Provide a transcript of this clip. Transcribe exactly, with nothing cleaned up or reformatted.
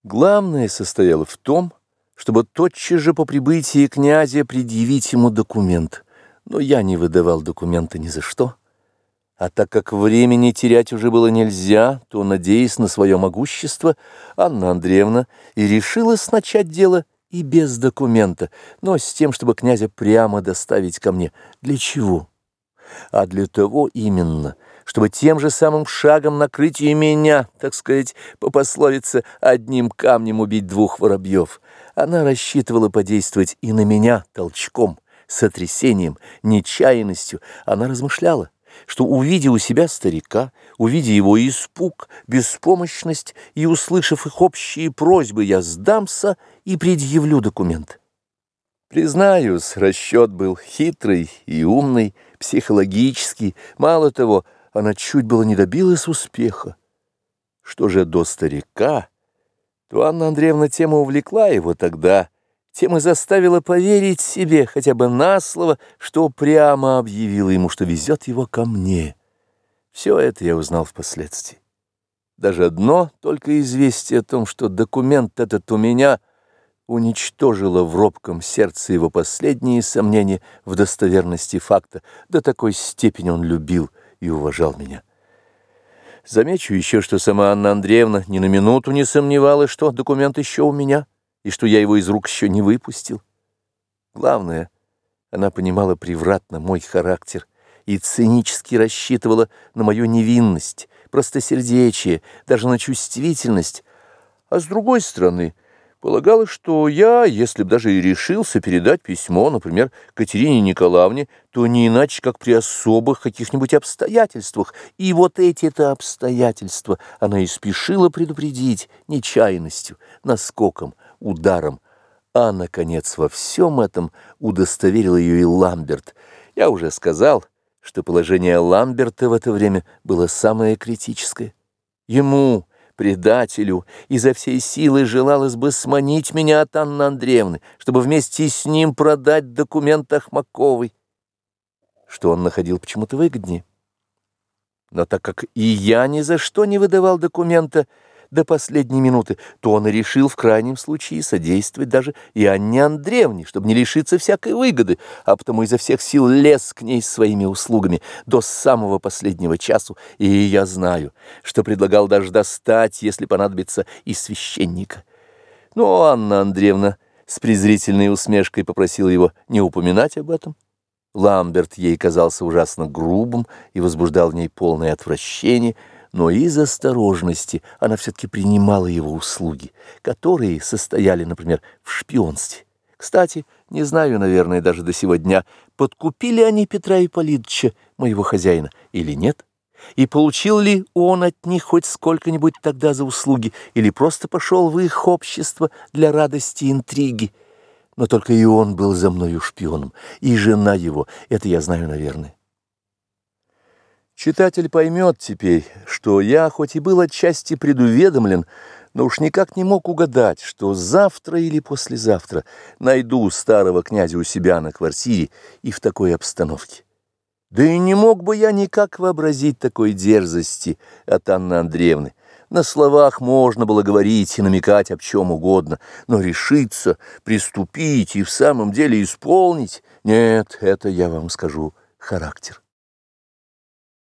Главное состояло в том, чтобы тотчас же по прибытии князя предъявить ему документ. Но я не выдавал документа ни за что. А так как времени терять уже было нельзя, то, надеясь на свое могущество, Анна Андреевна и решилась начать дело и без документа, но с тем, чтобы князя прямо доставить ко мне. Для чего? А для того именно, чтобы тем же самым шагом накрыть и меня, так сказать, по пословице, одним камнем убить двух воробьев. Она рассчитывала подействовать и на меня толчком, сотрясением, нечаянностью. Она размышляла, что, увидя у себя старика, увидя его испуг, беспомощность и услышав их общие просьбы, я сдамся и предъявлю документ. Признаюсь, расчет был хитрый и умный, психологический. Мало того, она чуть было не добилась успеха. Что же до старика, то Анна Андреевна тем и увлекла его тогда, тем и заставила поверить себе хотя бы на слово, что прямо объявила ему, что везет его ко мне. Все это я узнал впоследствии. Даже одно только известие о том, что документ этот у меня, уничтожило в робком сердце его последние сомнения в достоверности факта. До такой степени он любил и уважал меня. Замечу еще, что сама Анна Андреевна ни на минуту не сомневалась, что документ еще у меня, и что я его из рук еще не выпустил. Главное, она понимала превратно мой характер и цинически рассчитывала на мою невинность, простосердечие, даже на чувствительность, а с другой стороны полагала, что я, если б даже и решился передать письмо, например, Катерине Николаевне, то не иначе, как при особых каких-нибудь обстоятельствах. И вот эти-то обстоятельства она и спешила предупредить нечаянностью, наскоком, ударом. А, наконец, во всем этом удостоверил ее и Ламберт. Я уже сказал, что положение Ламберта в это время было самое критическое. Ему, предателю, изо всей силы желалось бы сманить меня от Анны Андреевны, чтобы вместе с ним продать документ Ахмаковой, что он находил почему-то выгоднее. Но так как и я ни за что не выдавал документа до последней минуты, то он и решил в крайнем случае содействовать даже и Анне Андреевне, чтобы не лишиться всякой выгоды, а потому изо всех сил лез к ней своими услугами до самого последнего часу, и я знаю, что предлагал даже достать, если понадобится, и священника. Но Анна Андреевна с презрительной усмешкой попросила его не упоминать об этом. Ламберт ей казался ужасно грубым и возбуждал в ней полное отвращение, но из осторожности она все-таки принимала его услуги, которые состояли, например, в шпионстве. Кстати, не знаю, наверное, даже до сего дня, подкупили они Петра Ипполитовича, моего хозяина, или нет, и получил ли он от них хоть сколько-нибудь тогда за услуги, или просто пошел в их общество для радости и интриги. Но только и он был за мною шпионом, и жена его, это я знаю, наверное. Читатель поймет теперь, что я, хоть и был отчасти предуведомлен, но уж никак не мог угадать, что завтра или послезавтра найду старого князя у себя на квартире и в такой обстановке. Да и не мог бы я никак вообразить такой дерзости от Анны Андреевны. На словах можно было говорить и намекать об чем угодно, но решиться, приступить и в самом деле исполнить — нет, это, я вам скажу, характер.